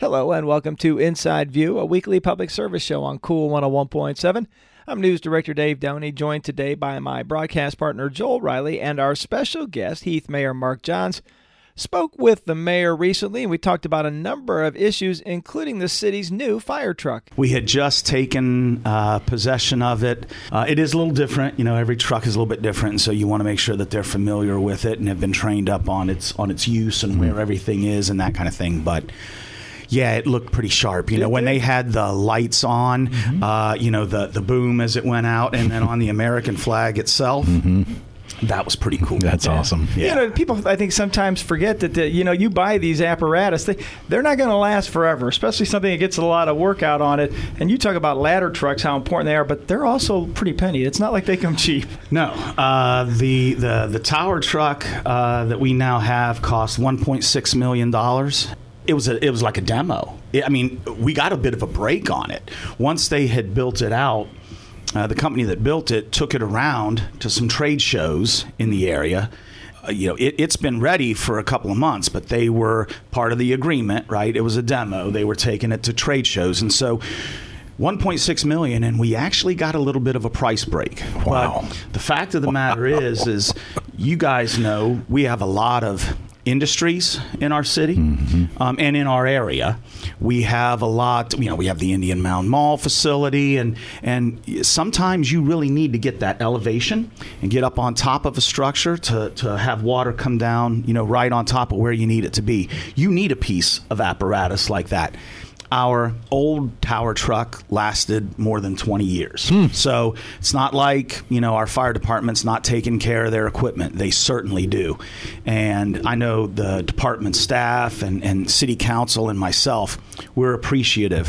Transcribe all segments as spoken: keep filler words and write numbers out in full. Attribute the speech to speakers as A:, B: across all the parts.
A: Hello and welcome to Inside View, a weekly public service show on Cool one oh one point seven. I'm News Director Dave Downey, joined today by my broadcast partner Joel Riley, and our special guest, Heath Mayor Mark Johns. Spoke with the mayor recently, and we talked about a number of issues, including the city's new fire truck.
B: We had just taken uh, possession of it. Uh, it is a little different. You know, every truck is a little bit different, and so you want to make sure that they're familiar with it and have been trained up on its on its use and where everything is and that kind of thing. But yeah, it looked pretty sharp. You know, when they had the lights on, mm-hmm. uh, you know, the, the boom as it went out, and then on the American flag itself. Mm-hmm. That was pretty cool.
C: That's yeah. awesome.
A: Yeah. You know, people, I think, sometimes forget that, the, you know, you buy these apparatus, they, they're not going to last forever, especially something that gets a lot of work out on it. And you talk about ladder trucks, how important they are, but they're also pretty penny. It's not like they come cheap.
B: No. Uh, the, the, the tower truck uh, that we now have costs one point six million dollars. It was a, it was like a demo. It, I mean, we got a bit of a break on it. Once they had built it out, Uh, the company that built it took it around to some trade shows in the area. Uh, you know, it, it's been ready for a couple of months, but they were part of the agreement, right? It was a demo. They were taking it to trade shows. And so one point six million dollars, and we actually got a little bit of a price break.
C: Wow.
B: But the fact of the matter is, is you guys know we have a lot of industries in our city, mm-hmm. um, and in our area. We have a lot, you know, we have the Indian Mound Mall facility, and and sometimes you really need to get that elevation and get up on top of a structure to, to have water come down, you know, right on top of where you need it to be. You need a piece of apparatus like that. Our old tower truck lasted more than twenty years. Hmm. So it's not like, you know, our fire department's not taking care of their equipment. They certainly do. And I know the department staff and, and city council and myself, we're appreciative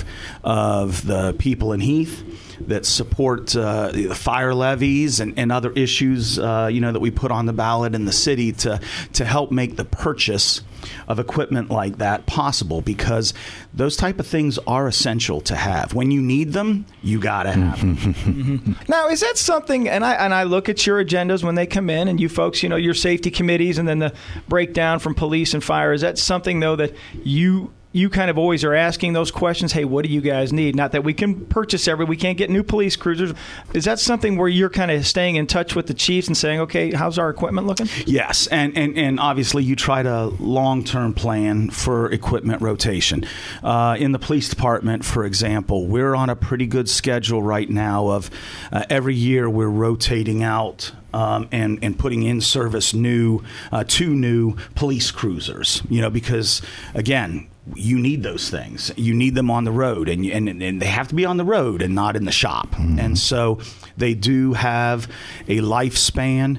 B: of the people in Heath that support uh, the fire levies and, and other issues, uh, you know, that we put on the ballot in the city to to help make the purchase of equipment like that possible, because those type of things are essential to have. When you need them, you got to have them.
A: Mm-hmm. Now, is that something, and I and I look at your agendas when they come in, and you folks, you know, your safety committees and then the breakdown from police and fire, is that something, though, that you you kind of always are asking those questions? Hey, what do you guys need? Not that we can purchase every, we can't get new police cruisers. Is that something where you're kind of staying in touch with the chiefs and saying, okay, how's our equipment looking?
B: Yes, and, and, and obviously you try to long-term plan for equipment rotation. Uh, in the police department, for example, we're on a pretty good schedule right now of uh, every year we're rotating out Um, and, and putting in service new, uh, two new police cruisers, you know, because, again, you need those things. You need them on the road, and, and, and they have to be on the road and not in the shop. Mm-hmm. And so they do have a lifespan.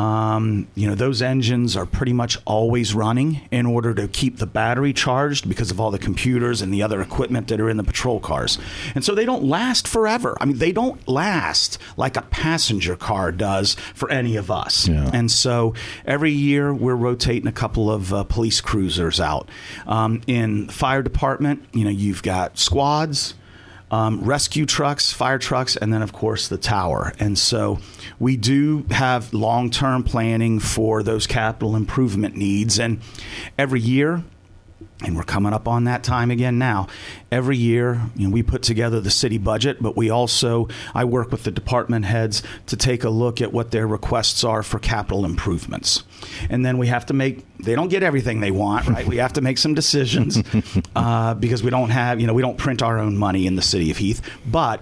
B: Um, you know, those engines are pretty much always running in order to keep the battery charged because of all the computers and the other equipment that are in the patrol cars. And so they don't last forever. I mean, they don't last like a passenger car does for any of us. Yeah. And so every year we're rotating a couple of uh, police cruisers out. Um, in the fire department, you know, you've got squads, Um, rescue trucks, fire trucks, and then, of course, the tower. And so we do have long-term planning for those capital improvement needs. And every year, and we're coming up on that time again now, every year, you know, we put together the city budget, but we also, I work with the department heads to take a look at what their requests are for capital improvements. And then we have to make, they don't get everything they want, right? We have to make some decisions uh, because we don't have, you know, we don't print our own money in the city of Heath. But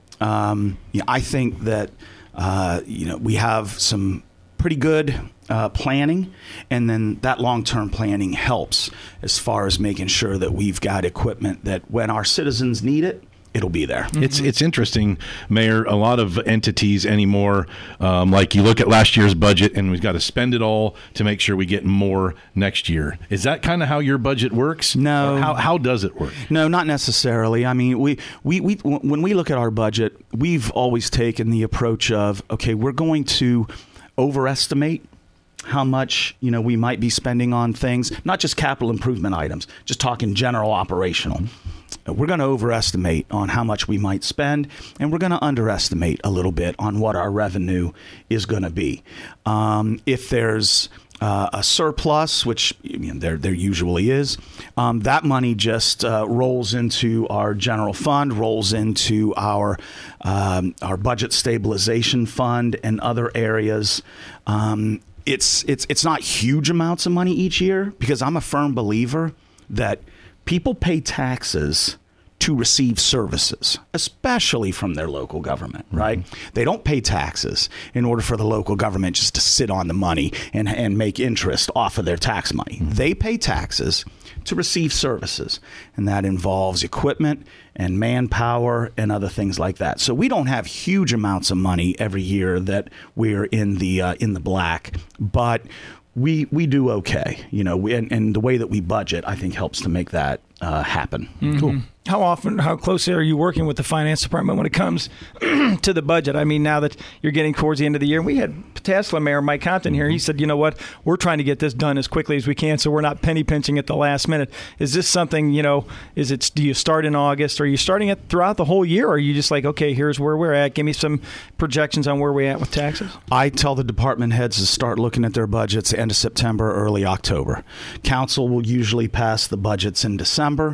B: um, you know, I think that, uh, you know, we have some pretty good uh, planning, and then that long-term planning helps as far as making sure that we've got equipment that when our citizens need it, it'll be there.
C: It's it's interesting, Mayor. A lot of entities anymore, um, like you look at last year's budget, and we've got to spend it all to make sure we get more next year. Is that kind of how your budget works?
B: No.
C: Or how how does it work?
B: No, not necessarily. I mean, we, we, we when we look at our budget, we've always taken the approach of, okay, we're going to overestimate how much, you know, we might be spending on things, not just capital improvement items, just talking general operational. We're going to overestimate on how much we might spend, and we're going to underestimate a little bit on what our revenue is going to be. Um, if there's uh, a surplus, which I mean, there there usually is, um, that money just uh, rolls into our general fund, rolls into our um, our budget stabilization fund and other areas. Um, it's it's it's not huge amounts of money each year, because I'm a firm believer that people pay taxes to receive services, especially from their local government, right? Mm-hmm. They don't pay taxes in order for the local government just to sit on the money and, and make interest off of their tax money. Mm-hmm. They pay taxes to receive services, and that involves equipment and manpower and other things like that. So we don't have huge amounts of money every year that we're in the uh, in the black, but we we do okay, you know. We, and, and the way that we budget, I think, helps to make that uh, happen.
A: Mm-hmm.
B: Cool.
A: How often, how closely are you working with the finance department when it comes to the budget? I mean, now that you're getting towards the end of the year, we had Ptasla Mayor Mike Compton here. He said, you know what, we're trying to get this done as quickly as we can, so we're not penny pinching at the last minute. Is this something, you know, is it, do you start in August? Or are you starting it throughout the whole year? Or are you just like, okay, here's where we're at. Give me some projections on where we're at with taxes.
B: I tell the department heads to start looking at their budgets end of September, early October. Council will usually pass the budgets in December.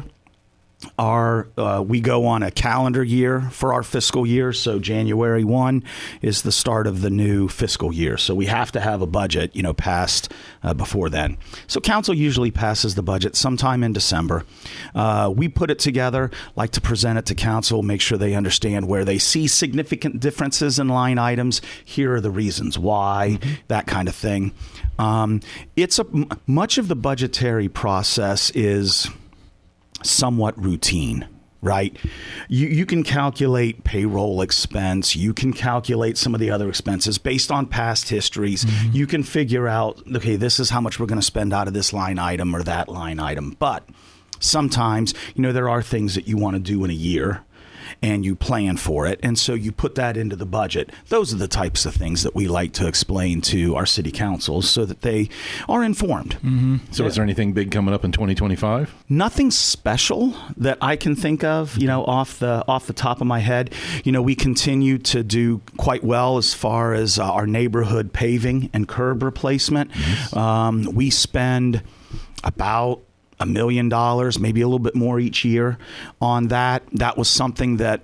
B: Our uh, we go on a calendar year for our fiscal year, so January first is the start of the new fiscal year. So we have to have a budget, you know, passed uh, before then. So council usually passes the budget sometime in December. Uh, we put it together, like to present it to council, make sure they understand where they see significant differences in line items. Here are the reasons why, mm-hmm. that kind of thing. Um, it's a much of the budgetary process is somewhat routine, right? You you can calculate payroll expense. You can calculate some of the other expenses based on past histories. Mm-hmm. You can figure out, okay, this is how much we're going to spend out of this line item or that line item. But sometimes, you know, there are things that you want to do in a year, and you plan for it, and so you put that into the budget. Those are the types of things that we like to explain to our city councils so that they are informed.
C: Mm-hmm. So yeah. Is there anything big coming up in twenty twenty-five?
B: Nothing special that I can think of, you know, off the off the top of my head. You know, we continue to do quite well as far as uh, our neighborhood paving and curb replacement. Mm-hmm. Um, we spend about a million dollars, maybe a little bit more each year on that. That was something that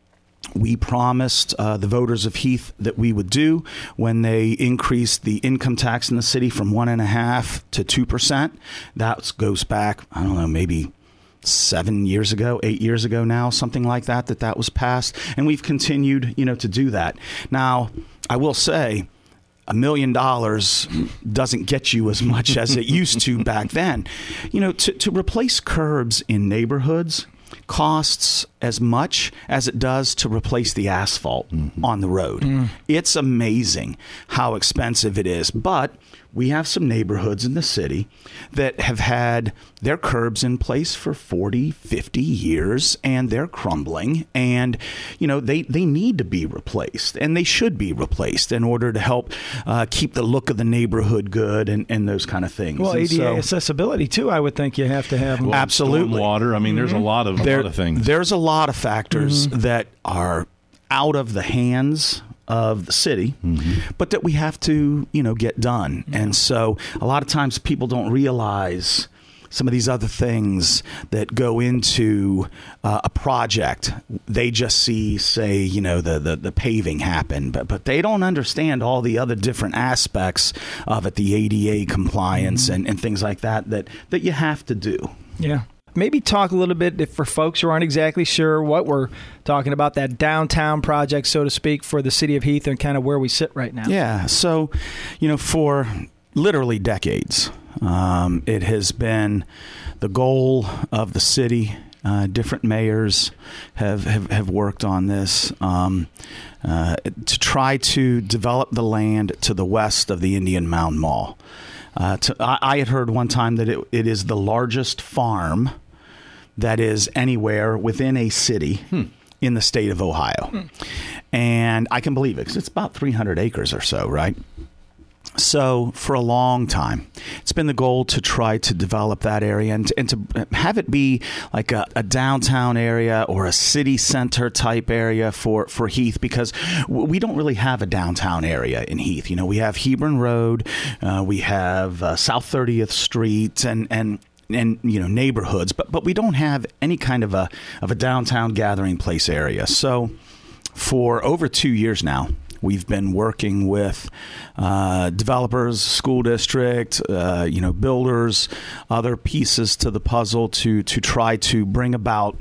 B: we promised uh, the voters of Heath that we would do when they increased the income tax in the city from one and a half to two percent. That goes back, I don't know, maybe seven years ago, eight years ago now, something like that, that that was passed. And we've continued, you know, to do that. Now, I will say, a million dollars doesn't get you as much as it used to back then. You know, to, to replace curbs in neighborhoods costs as much as it does to replace the asphalt mm-hmm. on the road. Mm. It's amazing how expensive it is. But we have some neighborhoods in the city that have had their curbs in place for forty, fifty years, and they're crumbling, and, you know, they, they need to be replaced, and they should be replaced in order to help uh, keep the look of the neighborhood good and, and those kind of things.
A: Well,
B: and
A: A D A
B: so,
A: accessibility, too, I would think you have to have.
C: Well,
B: absolutely.
C: Water. I mean, there's mm-hmm. a lot of, a
B: there,
C: lot of things.
B: There's a lot of factors
A: mm-hmm.
B: that are out of the hands of the city, mm-hmm. but that we have to, you know, get done. Yeah. And so a lot of times people don't realize some of these other things that go into uh, a project. They just see, say, you know, the, the, the paving happen, but but they don't understand all the other different aspects of it, the A D A compliance mm-hmm. and, and things like that, that, that you have to do.
A: Yeah. Maybe talk a little bit, if for folks who aren't exactly sure what we're talking about, that downtown project, so to speak, for the city of Heath and kind of where we sit right now.
B: Yeah. So, you know, for literally decades, um, it has been the goal of the city. Uh, different mayors have, have, have worked on this um, uh, to try to develop the land to the west of the Indian Mound Mall. Uh, to, I, I had heard one time that it, it is the largest farm that is anywhere within a city hmm. in the state of Ohio. Hmm. And I can believe it because it's about three hundred acres or so, right? So for a long time, it's been the goal to try to develop that area and, and to have it be like a, a downtown area or a city center type area for, for Heath, because we don't really have a downtown area in Heath. You know, we have Hebron Road, uh, we have uh, South thirtieth Street, and and and you know neighborhoods, but but we don't have any kind of a of a downtown gathering place area. So for over two years now, we've been working with uh, developers, school district, uh, you know, builders, other pieces to the puzzle to to try to bring about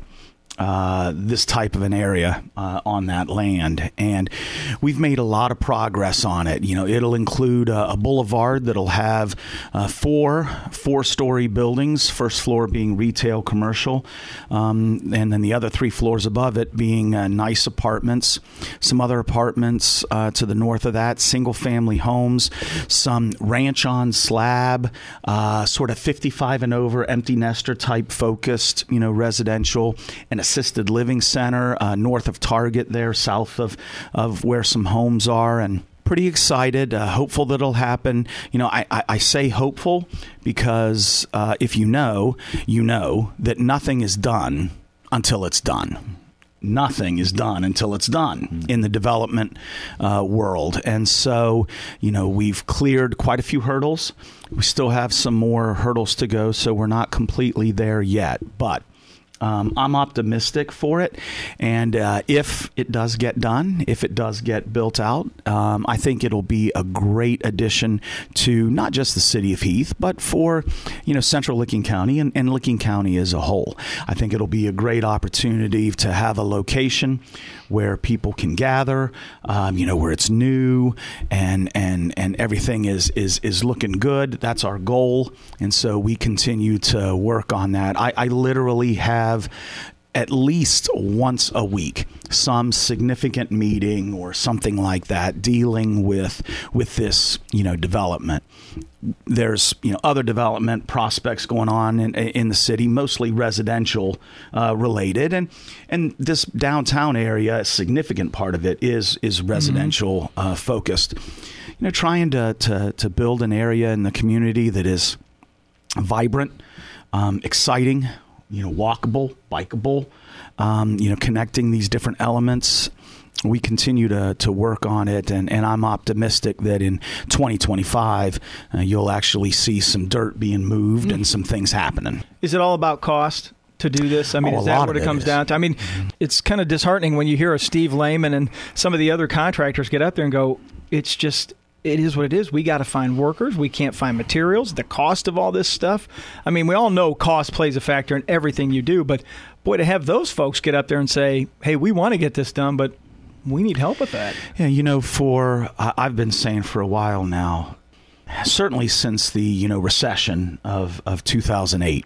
B: uh, this type of an area uh, on that land. And we've made a lot of progress on it. You know, it'll include a, a boulevard that'll have uh, four four-story buildings, first floor being retail commercial, um, and then the other three floors above it being uh, nice apartments, some other apartments uh, to the north of that, single-family homes, some ranch on slab, uh, sort of fifty-five and over, empty nester type focused, you know, residential, and assisted living center uh, north of Target there, south of, of where some homes are, and pretty excited, uh, hopeful that it'll happen. You know, I, I, I say hopeful because uh, if you know, you know that nothing is done until it's done. Nothing is done until it's done in the development uh, world. And so, you know, we've cleared quite a few hurdles. We still have some more hurdles to go, so we're not completely there yet. But Um, I'm optimistic for it, and uh, if it does get done, if it does get built out, um, I think it'll be a great addition to not just the city of Heath, but for, you know, central Licking County and, and Licking County as a whole. I think it'll be a great opportunity to have a location where people can gather, um, you know, where it's new and and and everything is is is looking good. That's our goal, and so we continue to work on that. I, I literally have at least once a week some significant meeting or something like that dealing with with this, you know, development. There's, you know, other development prospects going on in, in the city, mostly residential uh, related, and and this downtown area, a significant part of it is is residential mm-hmm. uh, focused. You know, trying to, to to build an area in the community that is vibrant, um, exciting, you know, walkable, bikeable, um, you know, connecting these different elements. We continue to, to work on it, and, and I'm optimistic that in twenty twenty-five, uh, you'll actually see some dirt being moved mm-hmm. and some things happening.
A: Is it all about cost to do this? I mean,
B: oh,
A: is that what it comes down to? I mean, mm-hmm. it's kind of disheartening when you hear a Steve Lehman and some of the other contractors get up there and go, it's just... it is what it is. We got to find workers. We can't find materials. The cost of all this stuff. I mean, we all know cost plays a factor in everything you do, but boy, to have those folks get up there and say, hey, we want to get this done, but we need help with that.
B: Yeah, you know, for I've been saying for a while now, certainly since the, you know, recession of, of two thousand eight,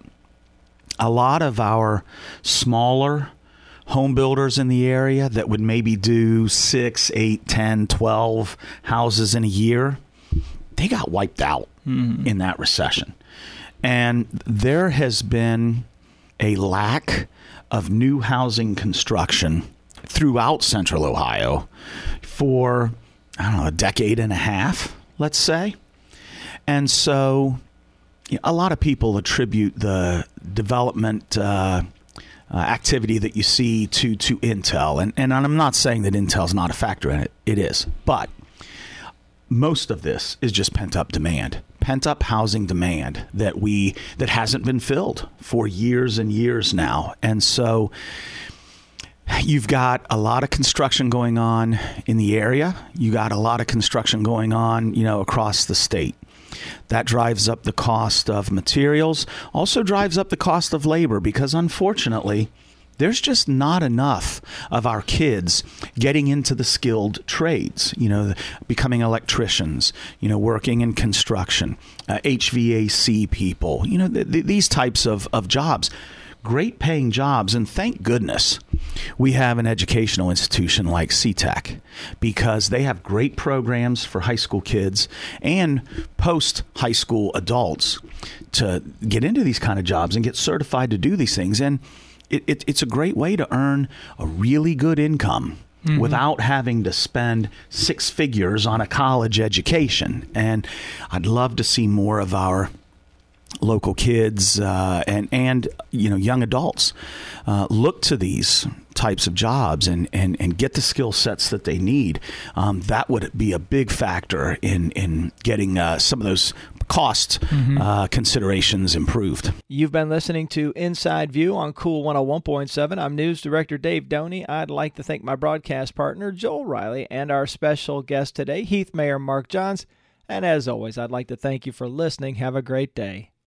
B: a lot of our smaller home builders in the area that would maybe do six, eight, ten, twelve houses in a year, they got wiped out mm-hmm. in that recession. And there has been a lack of new housing construction throughout Central Ohio for, I don't know, a decade and a half, let's say. And so you know, a lot of people attribute the development uh Uh, activity that you see to to Intel. And, and I'm not saying that Intel's not a factor in it. It is. But most of this is just pent-up demand. Pent-up housing demand that we that hasn't been filled for years and years now. And so you've got a lot of construction going on in the area. You got a lot of construction going on, you know, across the state. That drives up the cost of materials, also drives up the cost of labor, because unfortunately, there's just not enough of our kids getting into the skilled trades, you know, becoming electricians, you know, working in construction, uh, H V A C people, you know, th- th- these types of, of jobs. Great paying jobs, and thank goodness we have an educational institution like C TEC, because they have great programs for high school kids and post-high school adults to get into these kind of jobs and get certified to do these things. And it, it, it's a great way to earn a really good income mm-hmm. without having to spend six figures on a college education. And I'd love to see more of our local kids uh, and and you know young adults uh, look to these types of jobs and and, and get the skill sets that they need. Um, that would be a big factor in in getting uh, some of those cost mm-hmm. uh, considerations improved.
A: You've been listening to Inside View on Cool one oh one point seven. I'm News Director Dave Doney. I'd like to thank my broadcast partner, Joel Riley, and our special guest today, Heath Mayor Mark Johns. And as always, I'd like to thank you for listening. Have a great day.